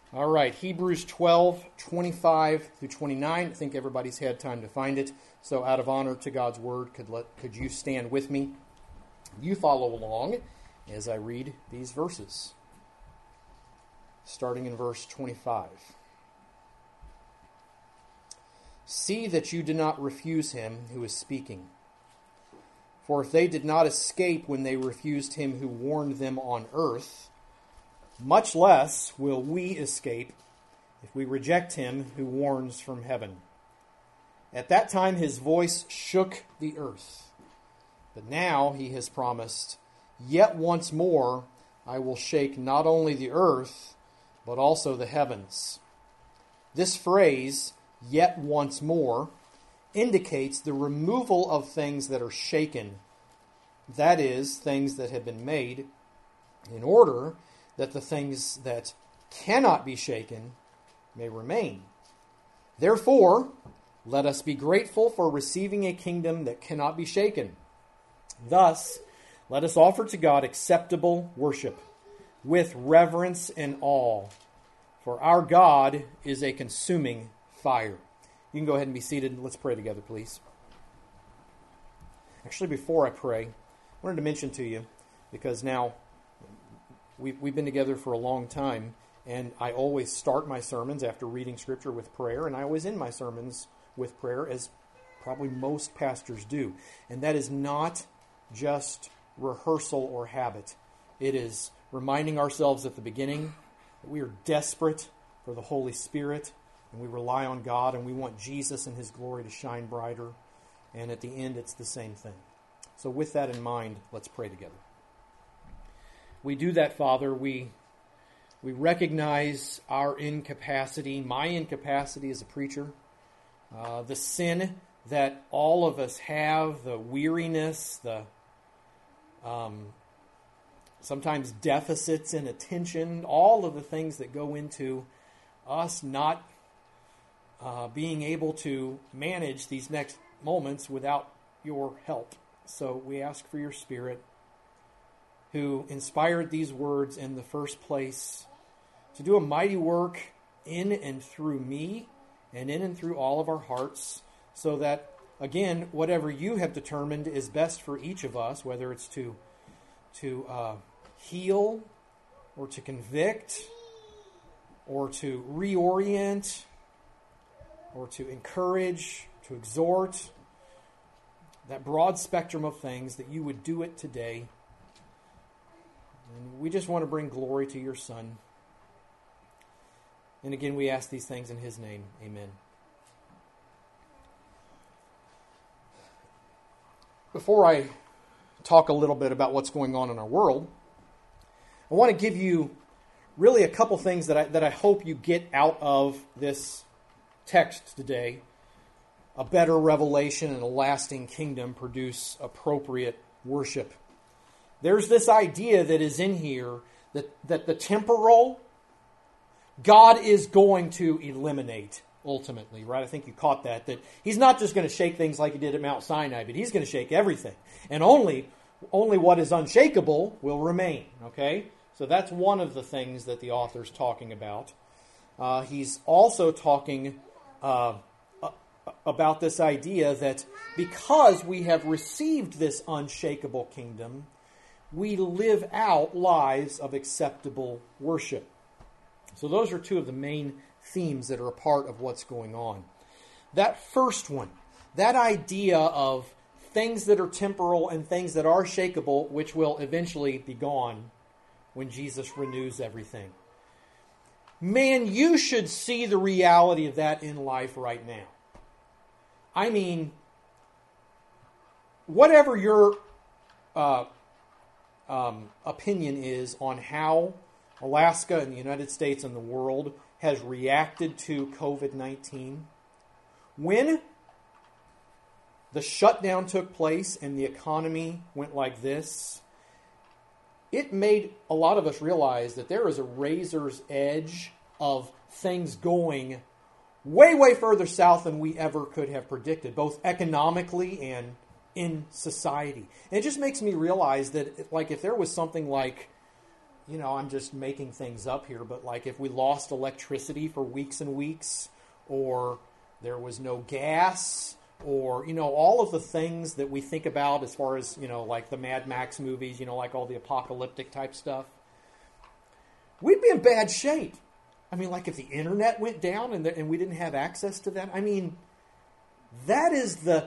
All right, Hebrews 12, 25 through 29. I think everybody's had time to find it. So out of honor to God's word, could you stand with me? You follow along as I read these verses. Starting in verse 25. See that you do not refuse him who is speaking. For if they did not escape when they refused him who warned them on earth, much less will we escape if we reject him who warns from heaven. At that time his voice shook the earth. But now he has promised, yet once more I will shake not only the earth, but also the heavens. This phrase, yet once more, indicates the removal of things that are shaken. That is, things that have been made, in order that the things that cannot be shaken may remain. Therefore, let us be grateful for receiving a kingdom that cannot be shaken. Thus, let us offer to God acceptable worship with reverence and awe, for our God is a consuming fire. You can go ahead and be seated. Let's pray together, please. Actually, before I pray, I wanted to mention to you, because now we've been together for a long time, and I always start my sermons after reading Scripture with prayer, and I always end my sermons with prayer, as probably most pastors do. And that is not just rehearsal or habit. It is reminding ourselves at the beginning that we are desperate for the Holy Spirit, and we rely on God, and we want Jesus and His glory to shine brighter. And at the end, it's the same thing. So with that in mind, let's pray together. We do that, Father. We recognize our incapacity, my incapacity as a preacher, the sin that all of us have, the weariness, the sometimes deficits in attention, all of the things that go into us not being able to manage these next moments without your help. So we ask for your Spirit, who inspired these words in the first place, to do a mighty work in and through me and in and through all of our hearts, so that, again, whatever you have determined is best for each of us, whether it's to heal or to convict or to reorient or to encourage, to exhort, that broad spectrum of things, that you would do it today. And we just want to bring glory to your Son. And again, we ask these things in His name. Amen. Before I talk a little bit about what's going on in our world, I want to give you really a couple things that I hope you get out of this text today. A better revelation and a lasting kingdom produce appropriate worship. There's this idea that is in here that the temporal, God is going to eliminate ultimately, right? I think you caught that He's not just going to shake things like He did at Mount Sinai, but He's going to shake everything. And only what is unshakable will remain, okay? So that's one of the things that the author's talking about. He's also talking about this idea that because we have received this unshakable kingdom, we live out lives of acceptable worship. So those are two of the main themes that are a part of what's going on. That first one, that idea of things that are temporal and things that are shakeable, which will eventually be gone when Jesus renews everything. Man, you should see the reality of that in life right now. I mean, whatever your opinion is on how Alaska and the United States and the world has reacted to COVID-19, when the shutdown took place and the economy went like this, it made a lot of us realize that there is a razor's edge of things going way, way further south than we ever could have predicted, both economically and in society. And it just makes me realize that, like, if there was something like, I'm just making things up here, but like if we lost electricity for weeks and weeks, or there was no gas, or, all of the things that we think about as far as, like the Mad Max movies, like all the apocalyptic type stuff, we'd be in bad shape. I mean, like if the internet went down and we didn't have access to that, I mean, that is the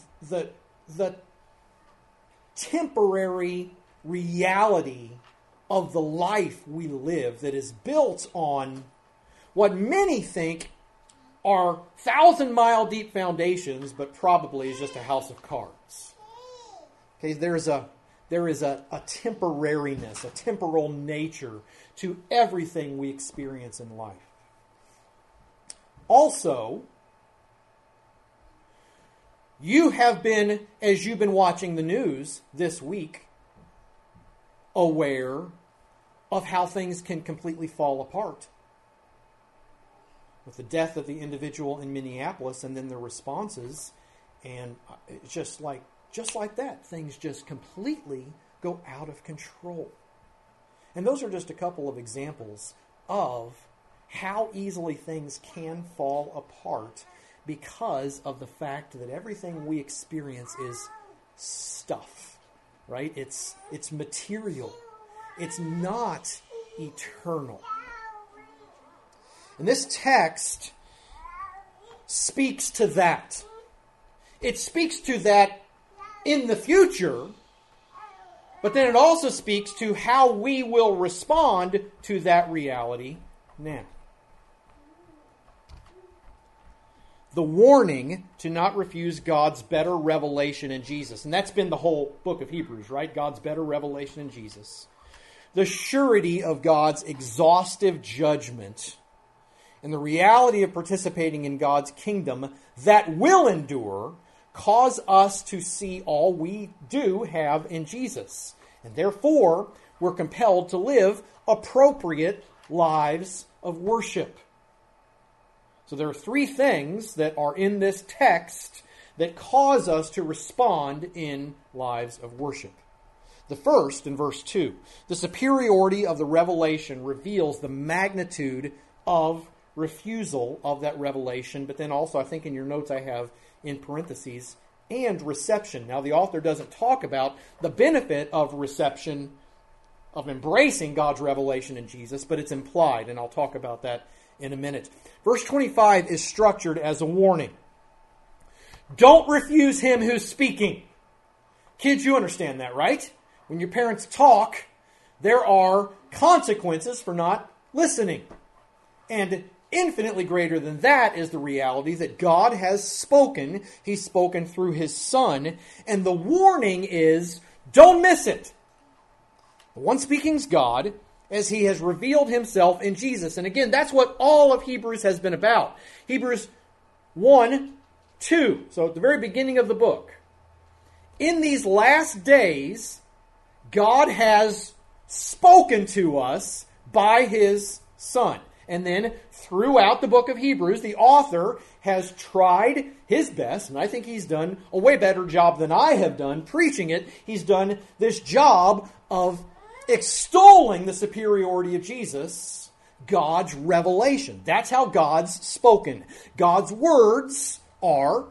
temporary reality of the life we live that is built on what many think are 1,000-mile deep foundations, but probably is just a house of cards. Okay, there is a temporariness, a temporal nature to everything we experience in life. Also, you have been, as you've been watching the news this week, aware of how things can completely fall apart. With the death of the individual in Minneapolis and then the responses, and it's just like that, things just completely go out of control. And those are just a couple of examples of how easily things can fall apart because of the fact that everything we experience is stuff, right? It's material. It's not eternal. And this text speaks to that. It speaks to that in the future, but then it also speaks to how we will respond to that reality now. The warning to not refuse God's better revelation in Jesus. And that's been the whole book of Hebrews, right? God's better revelation in Jesus. The surety of God's exhaustive judgment and the reality of participating in God's kingdom that will endure cause us to see all we do have in Jesus. And therefore, we're compelled to live appropriate lives of worship. So there are three things that are in this text that cause us to respond in lives of worship. The first, in verse 2, the superiority of the revelation reveals the magnitude of refusal of that revelation, but then also, I think in your notes I have in parentheses, and reception. Now, the author doesn't talk about the benefit of reception, of embracing God's revelation in Jesus, but it's implied, and I'll talk about that in a minute. Verse 25 is structured as a warning. Don't refuse him who's speaking. Kids, you understand that, right? When your parents talk, there are consequences for not listening. And infinitely greater than that is the reality that God has spoken. He's spoken through His Son. And the warning is, don't miss it. The one speaking is God, as He has revealed Himself in Jesus. And again, that's what all of Hebrews has been about. Hebrews 1, 2. So at the very beginning of the book. In these last days, God has spoken to us by His Son. And then throughout the book of Hebrews, the author has tried his best, and I think he's done a way better job than I have done preaching it. He's done this job of extolling the superiority of Jesus, God's revelation. That's how God's spoken. God's words are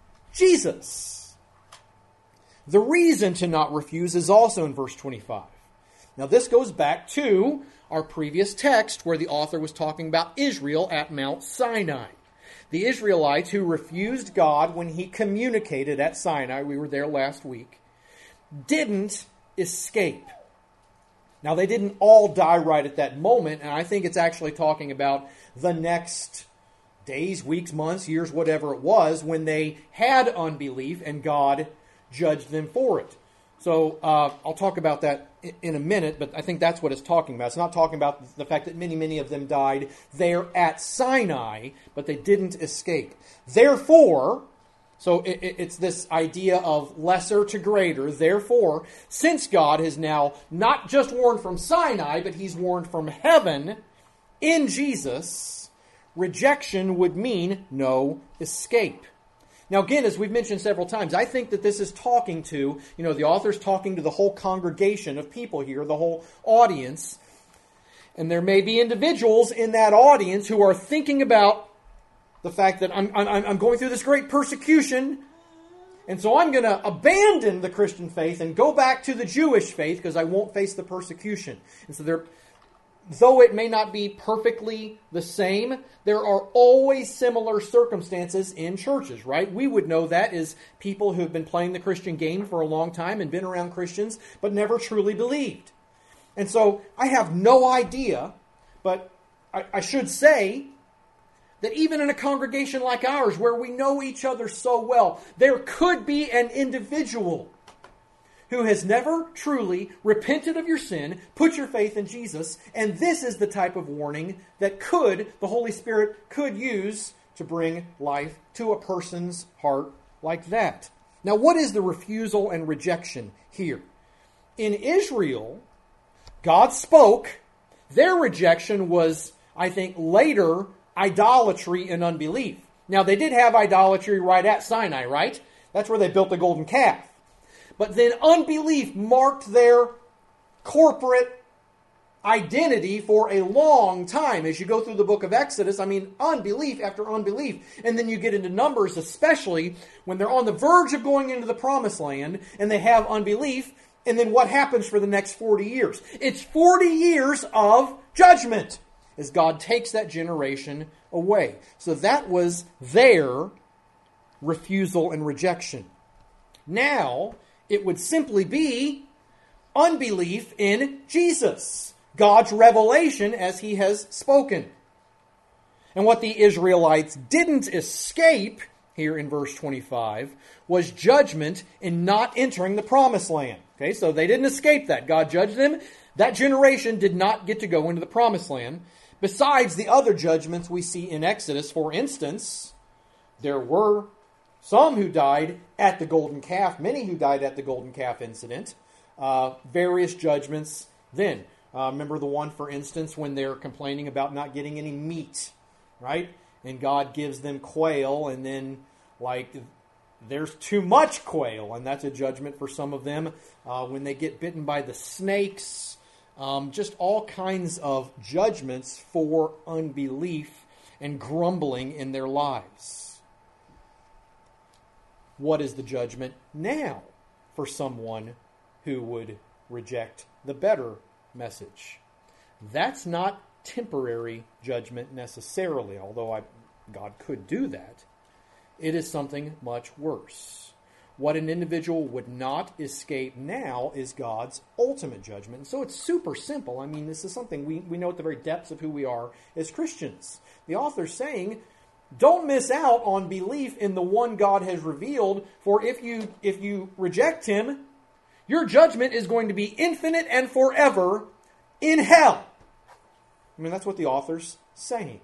Jesus. The reason to not refuse is also in verse 25. Now this goes back to our previous text where the author was talking about Israel at Mount Sinai. The Israelites who refused God when He communicated at Sinai, we were there last week, didn't escape. Now they didn't all die right at that moment, and I think it's actually talking about the next days, weeks, months, years, whatever it was, when they had unbelief and God judged them for it. So I'll talk about that in a minute, but I think that's what it's talking about. It's not talking about the fact that many of them died there at Sinai, but they didn't escape. Therefore, so it's this idea of lesser to greater. Therefore, since God has now not just warned from Sinai, but He's warned from heaven in Jesus, rejection would mean no escape. Now, again, as we've mentioned several times, I think that this is talking to, the author's talking to the whole congregation of people here, the whole audience. And there may be individuals in that audience who are thinking about the fact that I'm going through this great persecution, and so I'm going to abandon the Christian faith and go back to the Jewish faith because I won't face the persecution. And so though it may not be perfectly the same, there are always similar circumstances in churches, right? We would know that as people who have been playing the Christian game for a long time and been around Christians, but never truly believed. And so I have no idea, but I should say that even in a congregation like ours, where we know each other so well, there could be an individual who has never truly repented of your sin, put your faith in Jesus, and this is the type of warning that the Holy Spirit could use to bring life to a person's heart like that. Now, what is the refusal and rejection here? In Israel, God spoke. Their rejection was, I think, later idolatry and unbelief. Now, they did have idolatry right at Sinai, right? That's where they built the golden calf. But then unbelief marked their corporate identity for a long time. As you go through the book of Exodus, unbelief after unbelief. And then you get into Numbers, especially when they're on the verge of going into the promised land and they have unbelief. And then what happens for the next 40 years? It's 40 years of judgment as God takes that generation away. So that was their refusal and rejection. Now, it would simply be unbelief in Jesus, God's revelation as He has spoken. And what the Israelites didn't escape, here in verse 25, was judgment in not entering the promised land. Okay, so they didn't escape that. God judged them. That generation did not get to go into the promised land. Besides the other judgments we see in Exodus, for instance, there were some who died at the golden calf, many who died at the golden calf incident, various judgments then. Remember the one, for instance, when they're complaining about not getting any meat, right? And God gives them quail, and then, there's too much quail, and that's a judgment for some of them. When they get bitten by the snakes, just all kinds of judgments for unbelief and grumbling in their lives. What is the judgment now for someone who would reject the better message? That's not temporary judgment necessarily, although God could do that. It is something much worse. What an individual would not escape now is God's ultimate judgment. And so it's super simple. This is something we know at the very depths of who we are as Christians. The author's saying, don't miss out on belief in the one God has revealed, for if you reject Him, your judgment is going to be infinite and forever in hell. That's what the author's saying.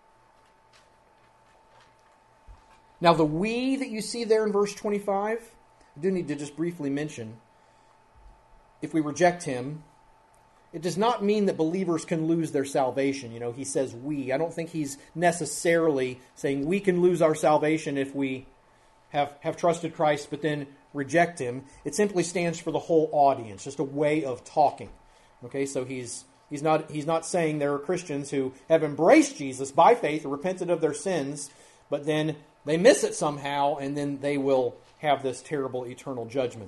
Now, the we that you see there in verse 25, I do need to just briefly mention, if we reject Him, it does not mean that believers can lose their salvation. He says we. I don't think he's necessarily saying we can lose our salvation if we have trusted Christ but then reject Him. It simply stands for the whole audience, just a way of talking. Okay, so he's not saying there are Christians who have embraced Jesus by faith or repented of their sins, but then they miss it somehow, and then they will have this terrible eternal judgment.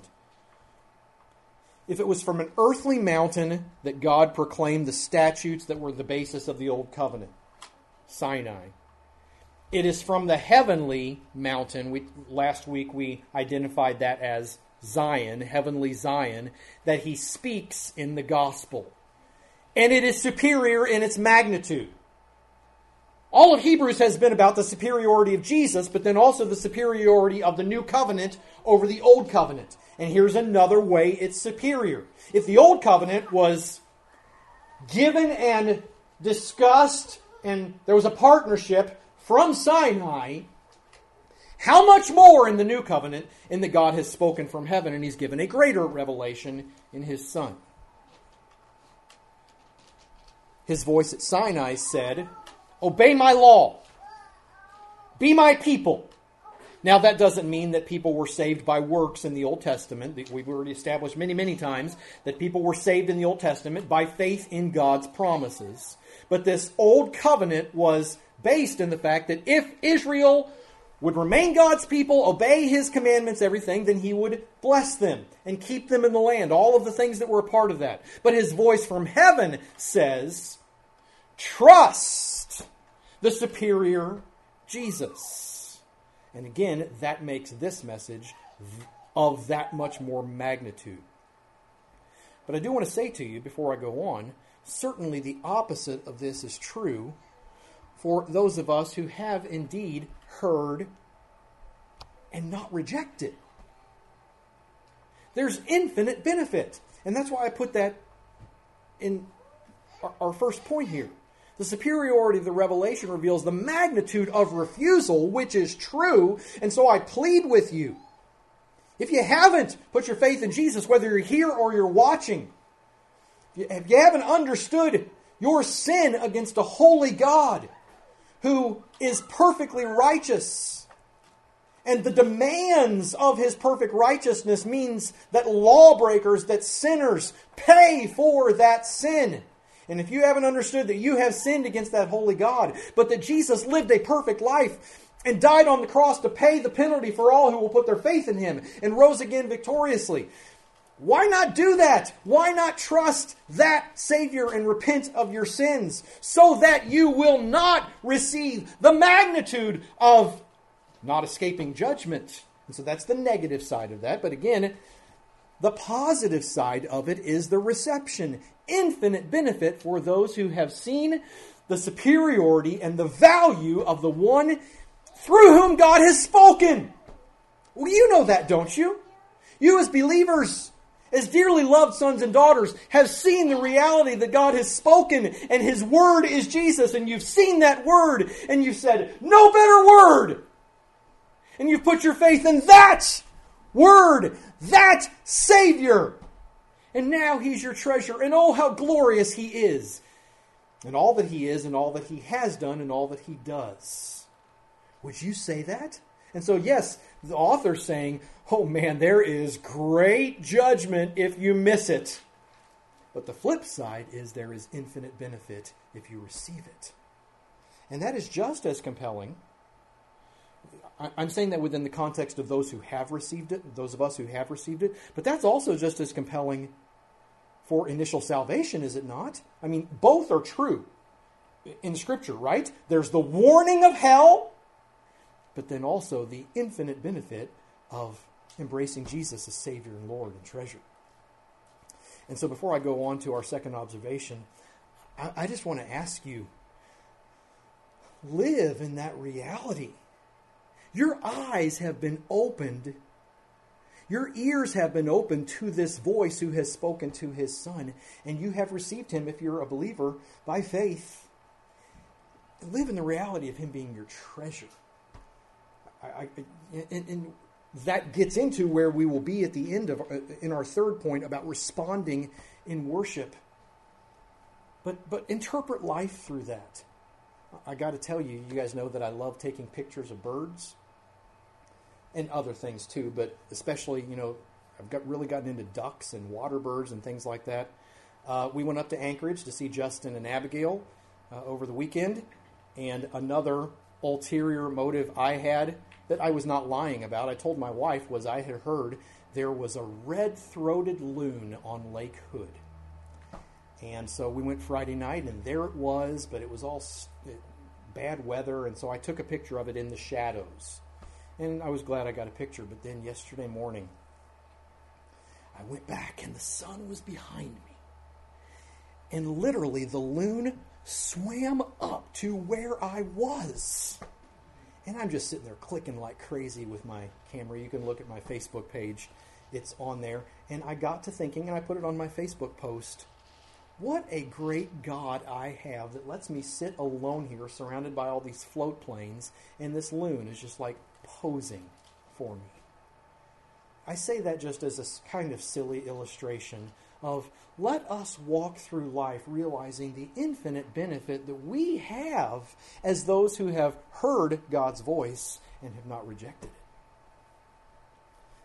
If it was from an earthly mountain that God proclaimed the statutes that were the basis of the Old Covenant, Sinai, it is from the heavenly mountain, last week we identified that as Zion, heavenly Zion, that He speaks in the gospel. And it is superior in its magnitude. All of Hebrews has been about the superiority of Jesus, but then also the superiority of the new covenant over the old covenant. And here's another way it's superior. If the old covenant was given and discussed, and there was a partnership from Sinai, how much more in the new covenant in that God has spoken from heaven and He's given a greater revelation in His Son. His voice at Sinai said, "Obey my law. Be my people. Now, that doesn't mean that people were saved by works in the Old Testament. We've already established many, many times that people were saved in the Old Testament by faith in God's promises. But this old covenant was based in the fact that if Israel would remain God's people, obey His commandments, everything, then He would bless them and keep them in the land, all of the things that were a part of that. But His voice from heaven says, trust the superior Jesus. And again, that makes this message of that much more magnitude. But I do want to say to you, before I go on, certainly the opposite of this is true for those of us who have indeed heard and not rejected. There's infinite benefit. And that's why I put that in our first point here. The superiority of the revelation reveals the magnitude of refusal, which is true. And so I plead with you, if you haven't put your faith in Jesus, whether you're here or you're watching, if you haven't understood your sin against a holy God who is perfectly righteous, and the demands of His perfect righteousness means that lawbreakers, that sinners pay for that sin. And if you haven't understood that you have sinned against that holy God, but that Jesus lived a perfect life and died on the cross to pay the penalty for all who will put their faith in Him and rose again victoriously, why not do that? Why not trust that Savior and repent of your sins so that you will not receive the magnitude of not escaping judgment? And so that's the negative side of that. But again, the positive side of it is the reception. Infinite benefit for those who have seen the superiority and the value of the one through whom God has spoken. Well, you know that, don't you? You as believers, as dearly loved sons and daughters, have seen the reality that God has spoken and His Word is Jesus. And you've seen that Word and you've said, no better Word. And you've put your faith in that Word, that Savior. And now He's your treasure. And oh, how glorious He is. And all that He is and all that He has done and all that He does. Would you say that? And so, yes, the author's saying, oh man, there is great judgment if you miss it. But the flip side is there is infinite benefit if you receive it. And that is just as compelling. I'm saying that within the context of those who have received it, those of us who have received it. But that's also just as compelling for initial salvation, is it not? I mean, both are true in Scripture, right? There's the warning of hell, but then also the infinite benefit of embracing Jesus as Savior and Lord and treasure. And so before I go on to our second observation, I just want to ask you, live in that reality. Your eyes have been opened. Your ears have been opened to this voice who has spoken to His Son, and you have received Him, if you're a believer, by faith. Live in the reality of Him being your treasure. And that gets into where we will be at the end of in our third point about responding in worship. But interpret life through that. I got to tell you, you guys know that I love taking pictures of birds and other things too, but especially, I've really gotten into ducks and water birds and things like that. We went up to Anchorage to see Justin and Abigail over the weekend, and another ulterior motive I had that I was not lying about, I told my wife, was I had heard there was a red-throated loon on Lake Hood. And so we went Friday night, and there it was, but it was all bad weather, and so I took a picture of it in the shadows. And I was glad I got a picture, but then yesterday morning, I went back, and the sun was behind me. And literally, the loon swam up to where I was. And I'm just sitting there clicking like crazy with my camera. You can look at my Facebook page. It's on there. And I got to thinking, and I put it on my Facebook post, what a great God I have that lets me sit alone here surrounded by all these float planes, and this loon is just like posing for me. I say that just as a kind of silly illustration of let us walk through life realizing the infinite benefit that we have as those who have heard God's voice and have not rejected it.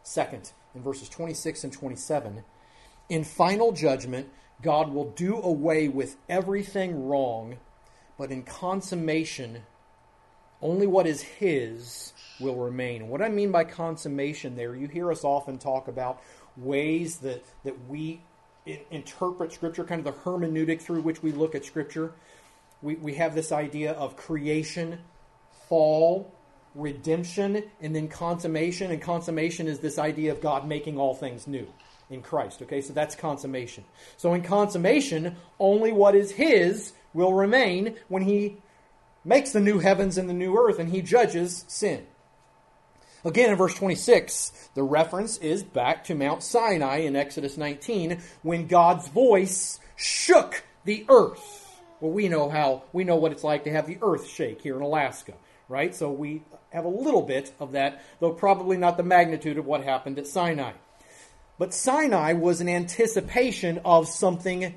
Second, in verses 26 and 27, in final judgment, God will do away with everything wrong, but in consummation, only what is His will remain. And what I mean by consummation there, you hear us often talk about ways that we interpret Scripture, kind of the hermeneutic through which we look at Scripture. We have this idea of creation, fall, redemption, and then consummation. And consummation is this idea of God making all things new in Christ. Okay, so that's consummation. So in consummation, only what is His will remain when He makes the new heavens and the new earth and He judges sin. Again, in verse 26, the reference is back to Mount Sinai in Exodus 19, when God's voice shook the earth. Well, we know what it's like to have the earth shake here in Alaska, right? So we have a little bit of that, though probably not the magnitude of what happened at Sinai. But Sinai was an anticipation of something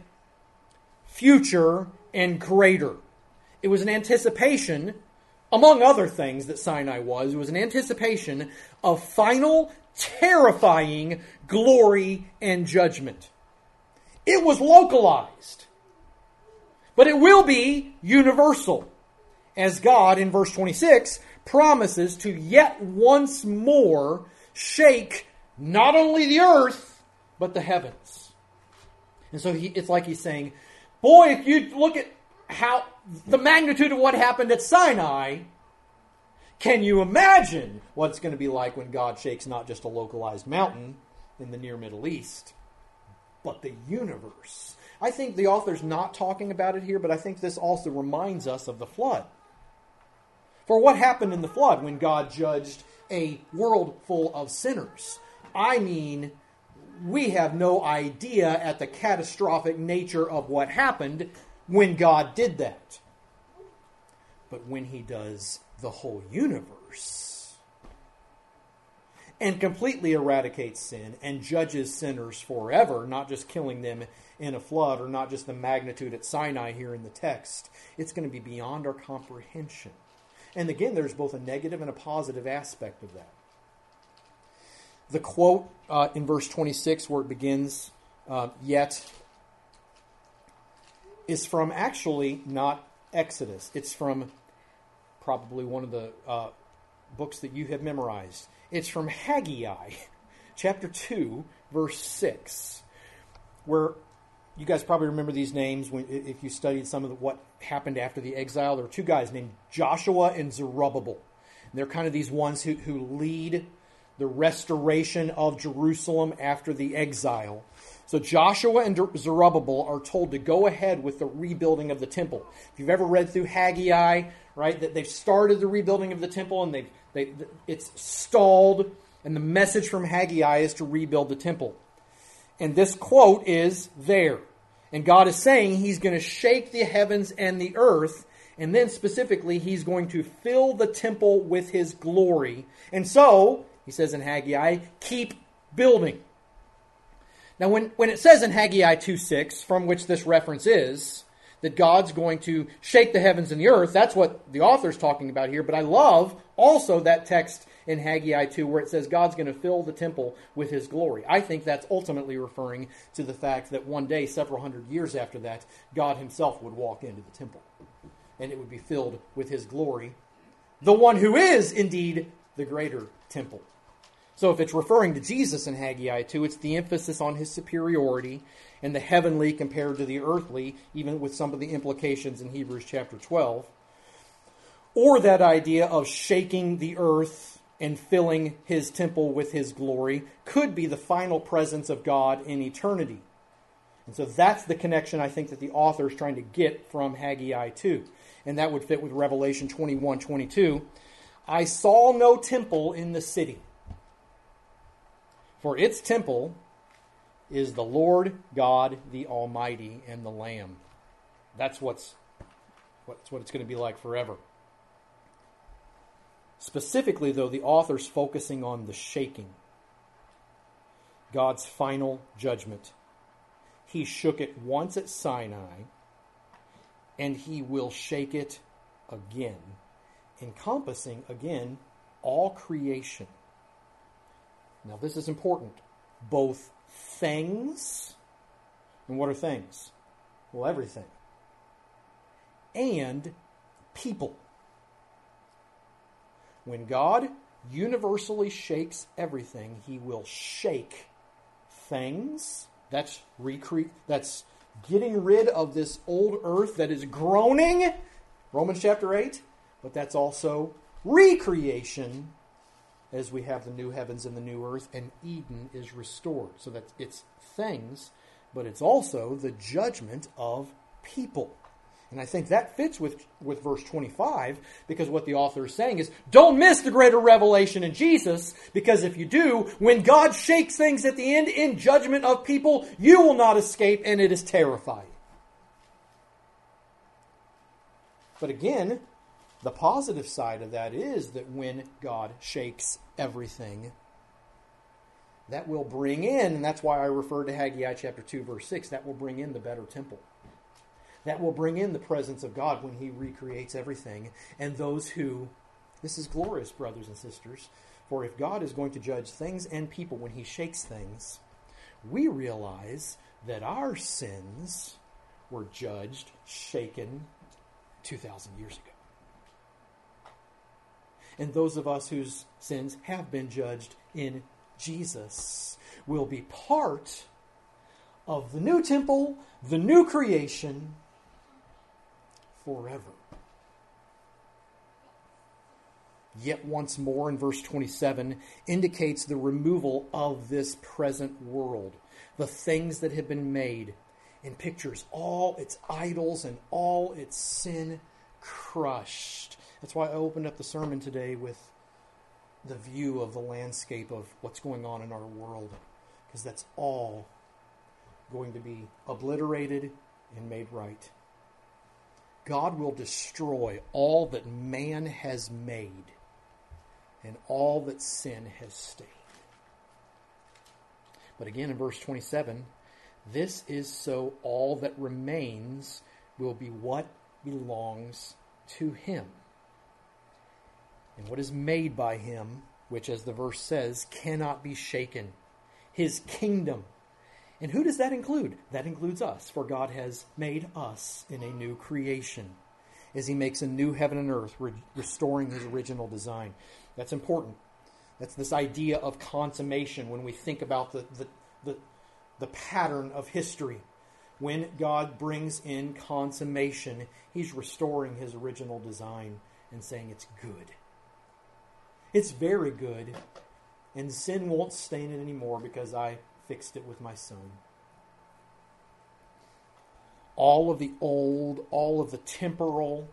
future and greater. It was an anticipation, among other things that Sinai was, it was an anticipation of final, terrifying glory and judgment. It was localized, but it will be universal, as God, in verse 26, promises to yet once more shake not only the earth, but the heavens. And so it's like He's saying, boy, if you look at how the magnitude of what happened at Sinai, can you imagine what it's going to be like when God shakes not just a localized mountain in the near Middle East, but the universe? I think the author's not talking about it here, but I think this also reminds us of the flood. For what happened in the flood when God judged a world full of sinners? I mean, we have no idea at the catastrophic nature of what happened when God did that. But when He does the whole universe and completely eradicates sin and judges sinners forever, not just killing them in a flood or not just the magnitude at Sinai here in the text, it's going to be beyond our comprehension. And again, there's both a negative and a positive aspect of that. The quote in verse 26 where it begins, yet, is from actually not Exodus. It's from probably one of the books that you have memorized. It's from Haggai, chapter 2, verse 6, where you guys probably remember these names if you studied some of what happened after the exile. There were two guys named Joshua and Zerubbabel. And they're kind of these ones who lead the restoration of Jerusalem after the exile. So Joshua and Zerubbabel are told to go ahead with the rebuilding of the temple. If you've ever read through Haggai, right, that they've started the rebuilding of the temple and it's stalled, and the message from Haggai is to rebuild the temple. And this quote is there. And God is saying He's going to shake the heavens and the earth, and then specifically He's going to fill the temple with His glory. And so, He says in Haggai, keep building. Now, when it says in Haggai 2:6, from which this reference is, that God's going to shake the heavens and the earth, that's what the author's talking about here. But I love also that text in Haggai 2 where it says God's going to fill the temple with His glory. I think that's ultimately referring to the fact that one day, several hundred years after that, God Himself would walk into the temple. And it would be filled with His glory, the one who is indeed the greater temple. So if it's referring to Jesus in Haggai 2, it's the emphasis on His superiority and the heavenly compared to the earthly, even with some of the implications in Hebrews chapter 12. Or that idea of shaking the earth and filling His temple with His glory could be the final presence of God in eternity. And so that's the connection I think that the author is trying to get from Haggai 2. And that would fit with Revelation 21:22. I saw no temple in the city, for its temple is the Lord God, the Almighty, and the Lamb. That's what it's going to be like forever. Specifically, though, the author's focusing on the shaking. God's final judgment. He shook it once at Sinai, and He will shake it again, encompassing, again, all creation. Now this is important. Both things, and what are things? Well, everything. And people. When God universally shakes everything, He will shake things. That's getting rid of this old earth that is groaning, Romans chapter 8, but that's also recreation as we have the new heavens and the new earth, and Eden is restored. So that it's things, but it's also the judgment of people. And I think that fits with verse 25, because what the author is saying is, don't miss the greater revelation in Jesus, because if you do, when God shakes things at the end in judgment of people, you will not escape, and it is terrifying. But again, the positive side of that is that when God shakes everything, that will bring in, and that's why I referred to Haggai chapter 2, verse 6, that will bring in the better temple. That will bring in the presence of God when He recreates everything. And those who, this is glorious, brothers and sisters, for if God is going to judge things and people when He shakes things, we realize that our sins were judged, shaken 2,000 years ago. And those of us whose sins have been judged in Jesus will be part of the new temple, the new creation, forever. Yet once more in verse 27 indicates the removal of this present world, the things that have been made, and pictures all its idols and all its sin crushed. That's why I opened up the sermon today with the view of the landscape of what's going on in our world, because that's all going to be obliterated and made right. God will destroy all that man has made and all that sin has stained. But again in verse 27, this is so all that remains will be what belongs to Him. And what is made by Him, which as the verse says, cannot be shaken. His kingdom. And who does that include? That includes us, for God has made us in a new creation as He makes a new heaven and earth, restoring His original design. That's important. That's this idea of consummation when we think about the pattern of history. When God brings in consummation, He's restoring His original design and saying it's good. It's very good, and sin won't stain it anymore because I fixed it with my Son. All of the old, all of the temporal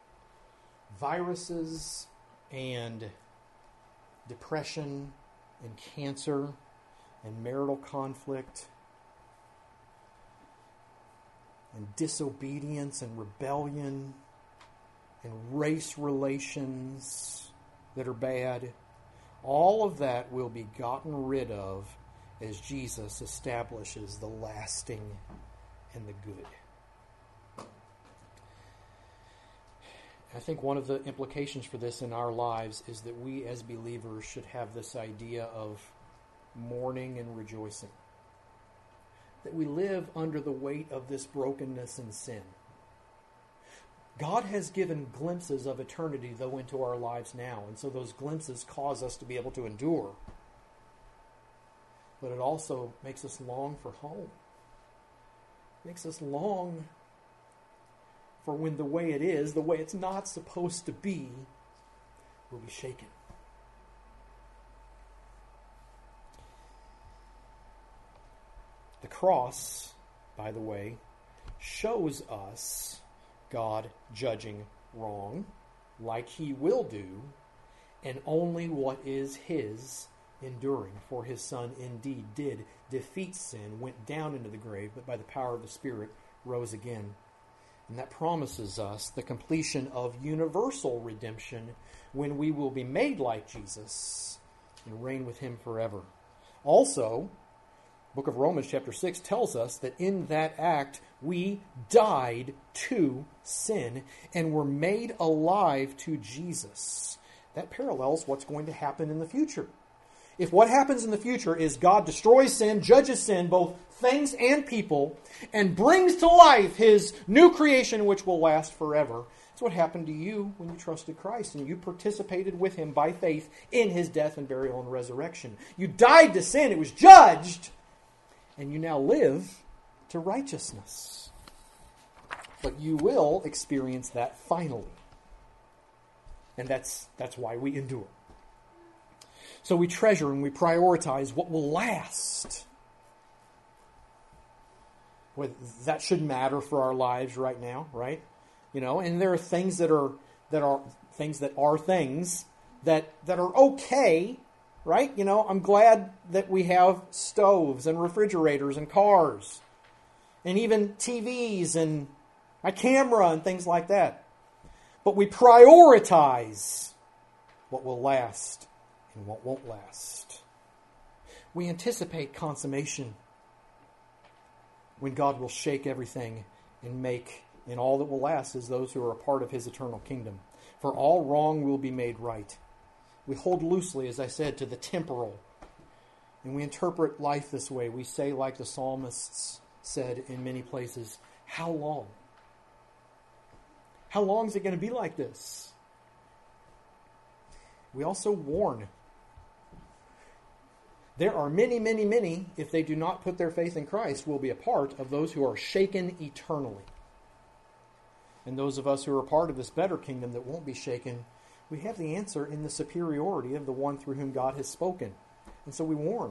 viruses and depression and cancer and marital conflict and disobedience and rebellion and race relations that are bad, all of that will be gotten rid of as Jesus establishes the lasting and the good. I think one of the implications for this in our lives is that we as believers should have this idea of mourning and rejoicing. That we live under the weight of this brokenness and sin. God has given glimpses of eternity, though, into our lives now, and so those glimpses cause us to be able to endure. But it also makes us long for home. It makes us long for when the way it is, the way it's not supposed to be, will be shaken. The cross, by the way, shows us God judging wrong, like He will do, and only what is His enduring. For His Son indeed did defeat sin, went down into the grave, but by the power of the Spirit rose again. And that promises us the completion of universal redemption when we will be made like Jesus and reign with Him forever. Also, the book of Romans chapter 6 tells us that in that act we died to sin and were made alive to Jesus. That parallels what's going to happen in the future. if what happens in the future is God destroys sin, judges sin, both things and people, and brings to life His new creation which will last forever, that's what happened to you when you trusted Christ and you participated with Him by faith in His death and burial and resurrection. You died to sin, it was judged, and you now live to righteousness. But you will experience that finally. And that's why we endure. So we treasure and we prioritize what will last. Well, that should matter for our lives right now, right? And there are things that are things that are okay, right? I'm glad that we have stoves and refrigerators and cars and even TVs and a camera and things like that. But we prioritize what will last and what won't last. We anticipate consummation when God will shake everything and make, and all that will last is those who are a part of His eternal kingdom. For all wrong will be made right. We hold loosely, as I said, to the temporal. And we interpret life this way. We say, like the psalmists said in many places, how long? How long is it going to be like this? We also warn. There are many, many, many, if they do not put their faith in Christ, will be a part of those who are shaken eternally. And those of us who are a part of this better kingdom that won't be shaken, we have the answer in the superiority of the one through whom God has spoken. And so we warn.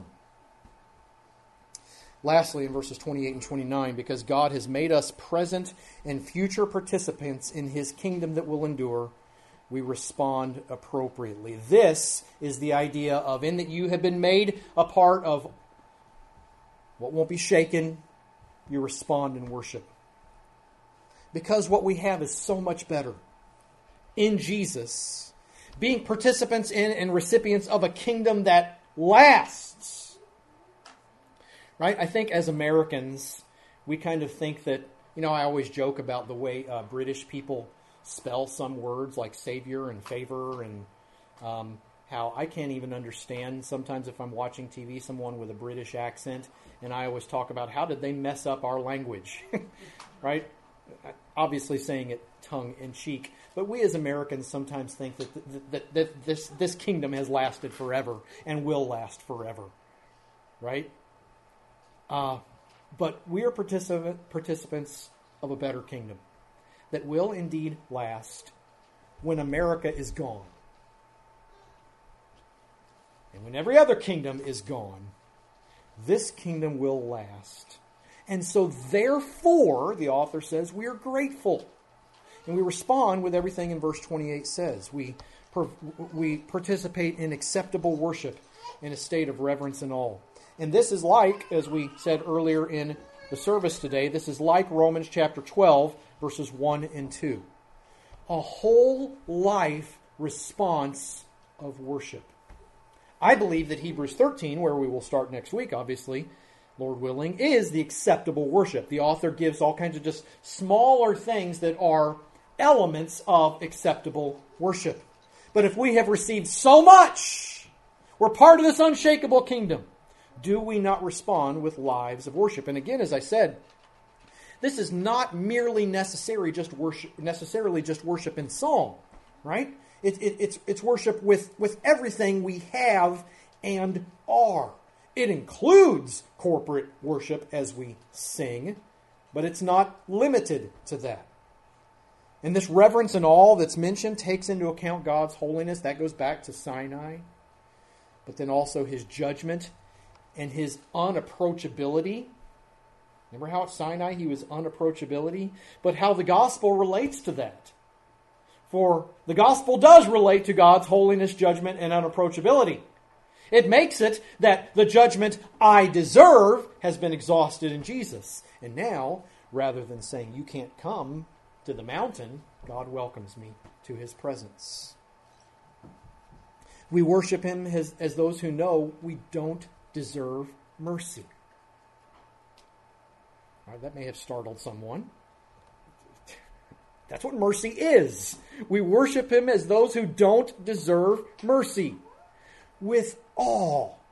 Lastly, in verses 28 and 29, because God has made us present and future participants in His kingdom that will endure, we respond appropriately. This is the idea of, in that you have been made a part of what won't be shaken, you respond in worship. Because what we have is so much better. In Jesus, being participants in and recipients of a kingdom that lasts. Right? I think as Americans, we kind of think that, I always joke about the way British people spell some words like savior and favor, and how I can't even understand sometimes if I'm watching TV someone with a British accent, and I always talk about how did they mess up our language, right? Obviously saying it tongue in cheek, but we as Americans sometimes think that this kingdom has lasted forever and will last forever, right? But we are participants of a better kingdom that will indeed last when America is gone. And when every other kingdom is gone, this kingdom will last. And so therefore, the author says, we are grateful. And we respond with everything in verse 28 says. We participate in acceptable worship in a state of reverence and awe. And this is like, as we said earlier in the service today, this is like Romans chapter 12, verses 1 and 2. A whole life response of worship. I believe that Hebrews 13, where we will start next week, obviously, Lord willing, is the acceptable worship. The author gives all kinds of just smaller things that are elements of acceptable worship. But if we have received so much, we're part of this unshakable kingdom, do we not respond with lives of worship? And again, as I said, this is not merely necessarily just worship in song, right? It's worship with everything we have and are. It includes corporate worship as we sing, but it's not limited to that. And this reverence and awe that's mentioned takes into account God's holiness. That goes back to Sinai. But then also His judgment and His unapproachability. Remember how at Sinai He was unapproachability? But how the gospel relates to that. For the gospel does relate to God's holiness, judgment, and unapproachability. It makes it that the judgment I deserve has been exhausted in Jesus. And now, rather than saying you can't come to the mountain, God welcomes me to His presence. We worship Him as those who know we don't deserve mercy. All right, that may have startled someone. That's what mercy is. We worship Him as those who don't deserve mercy. With awe.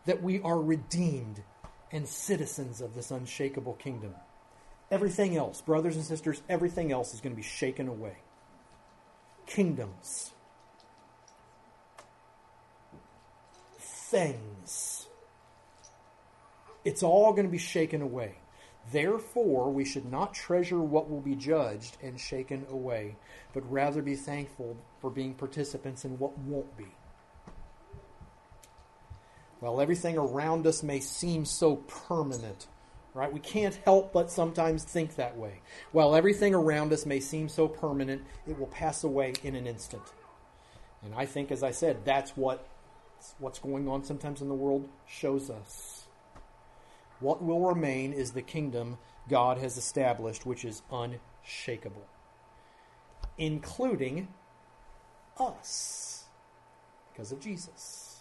that we are redeemed and citizens of this unshakable kingdom. Everything else, brothers and sisters, everything else is going to be shaken away. Kingdoms, things, it's all going to be shaken away. Therefore, we should not treasure what will be judged and shaken away, but rather be thankful for being participants in what won't be. While everything around us may seem so permanent, right? We can't help but sometimes think that way. While everything around us may seem so permanent, it will pass away in an instant. And I think, as I said, that's what's going on sometimes in the world shows us. What will remain is the kingdom God has established, which is unshakable, including us, because of Jesus.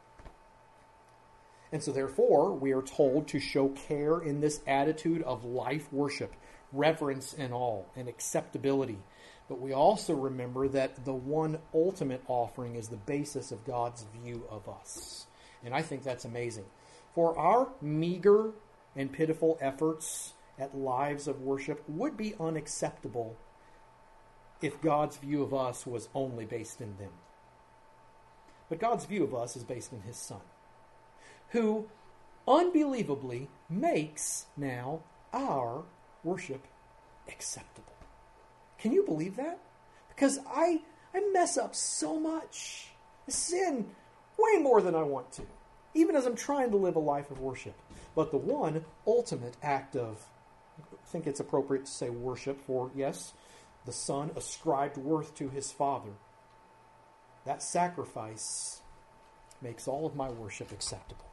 And so therefore, we are told to show care in this attitude of life worship, reverence and awe, and acceptability. But we also remember that the one ultimate offering is the basis of God's view of us. And I think that's amazing. For our meager and pitiful efforts at lives of worship would be unacceptable if God's view of us was only based in them. But God's view of us is based in His Son, who unbelievably makes now our worship acceptable. Can you believe that? Because I mess up so much. I sin way more than I want to, even as I'm trying to live a life of worship. But the one ultimate act of, I think it's appropriate to say worship, for yes, the Son ascribed worth to His Father. That sacrifice makes all of my worship acceptable.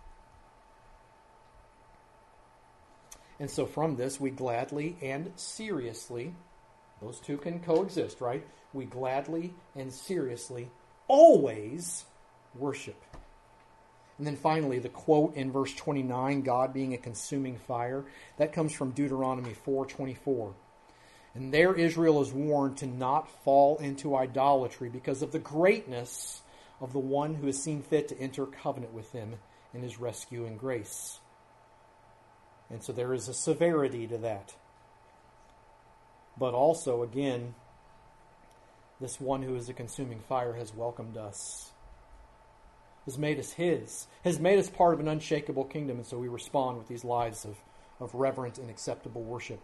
And so from this, we gladly and seriously, those two can coexist, right? We gladly and seriously always worship. And then finally, the quote in verse 29, God being a consuming fire, that comes from Deuteronomy 4:24. And there Israel is warned to not fall into idolatry because of the greatness of the one who has seen fit to enter covenant with them in His rescue and grace. And so there is a severity to that. But also, again, this one who is a consuming fire has welcomed us, has made us His, has made us part of an unshakable kingdom, and so we respond with these lives of reverent and acceptable worship.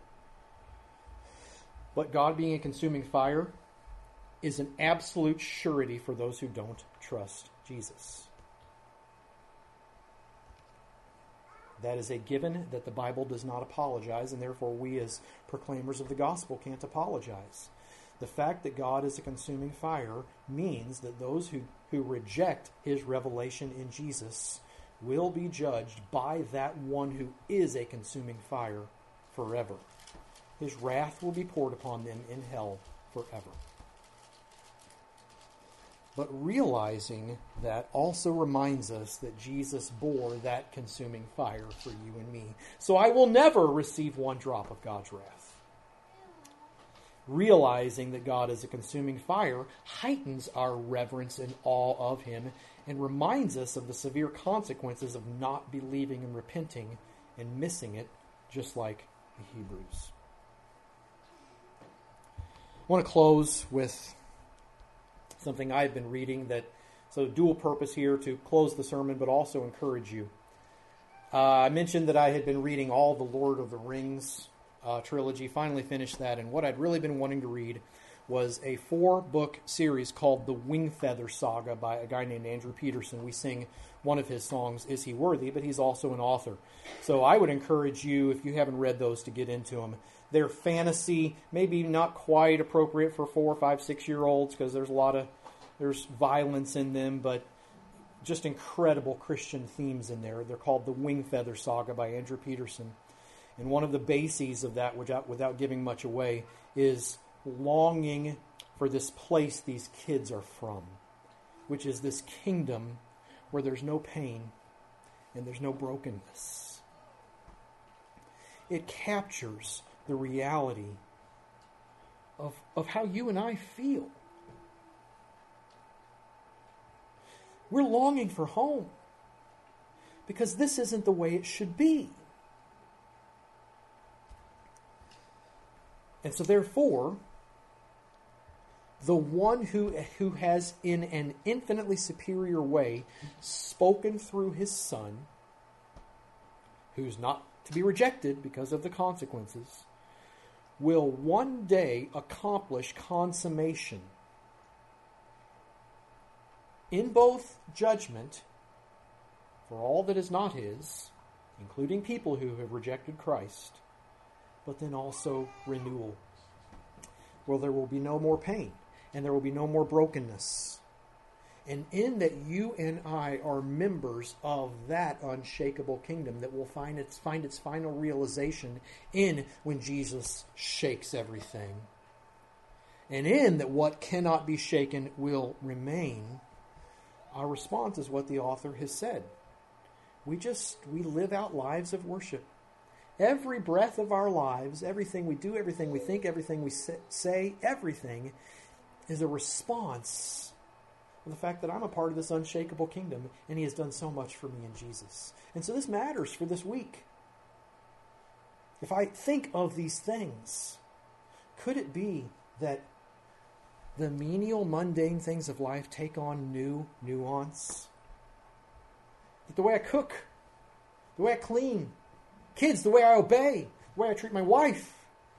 But God being a consuming fire is an absolute surety for those who don't trust Jesus. That is a given that the Bible does not apologize, and therefore we as proclaimers of the gospel can't apologize. The fact that God is a consuming fire means that those who reject His revelation in Jesus will be judged by that one who is a consuming fire forever. His wrath will be poured upon them in hell forever. But realizing that also reminds us that Jesus bore that consuming fire for you and me. So I will never receive one drop of God's wrath. Realizing that God is a consuming fire heightens our reverence and awe of Him and reminds us of the severe consequences of not believing and repenting and missing it, just like the Hebrews. I want to close with something I've been reading so dual purpose here to close the sermon, but also encourage you. I mentioned that I had been reading all the Lord of the Rings trilogy, finally finished that, and what I'd really been wanting to read was a 4-book series called The Wingfeather Saga by a guy named Andrew Peterson. We sing one of his songs, Is He Worthy? But he's also an author. So I would encourage you, if you haven't read those, to get into them. They're fantasy, maybe not quite appropriate for 4, 5, 6-year-olds because there's violence in them, but just incredible Christian themes in there. They're called The Wingfeather Saga by Andrew Peterson. And one of the bases of that, without giving much away, is longing for this place these kids are from, which is this kingdom where there's no pain and there's no brokenness. It captures the reality of how you and I feel. We're longing for home. because this isn't the way it should be. And so therefore, the one who has in an infinitely superior way spoken through his Son, who's not to be rejected because of the consequences, will one day accomplish consummation in both judgment for all that is not his, including people who have rejected Christ, but then also renewal, where there will be no more pain and there will be no more brokenness. And in that you and I are members of that unshakable kingdom that will find its final realization in when Jesus shakes everything. And in that what cannot be shaken will remain. Our response is what the author has said. We live out lives of worship. Every breath of our lives, everything we do, everything we think, everything we say, everything is a response to the fact that I'm a part of this unshakable kingdom and he has done so much for me in Jesus. And so this matters for this week. If I think of these things, could it be that the menial, mundane things of life take on new nuance? That the way I cook, the way I clean, kids, the way I obey, the way I treat my wife,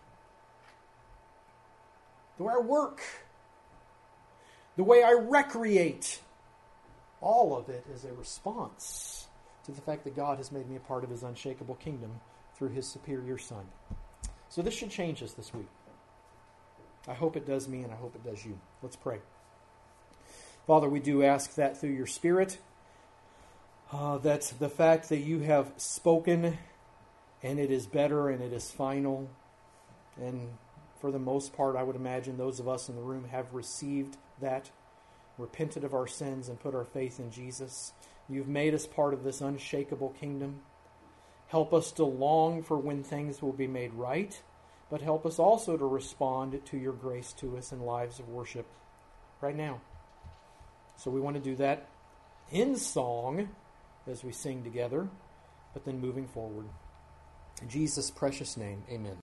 the way I work, the way I recreate, all of it is a response to the fact that God has made me a part of his unshakable kingdom through his superior Son. So this should change us this week. I hope it does me and I hope it does you. Let's pray. Father, we do ask that through your Spirit, that the fact that you have spoken and it is better and it is final, and for the most part, I would imagine those of us in the room have received that, repented of our sins, and put our faith in Jesus. You've made us part of this unshakable kingdom. Help us to long for when things will be made right, but help us also to respond to your grace to us in lives of worship right now. So we want to do that in song as we sing together, but then moving forward. In Jesus' precious name, amen.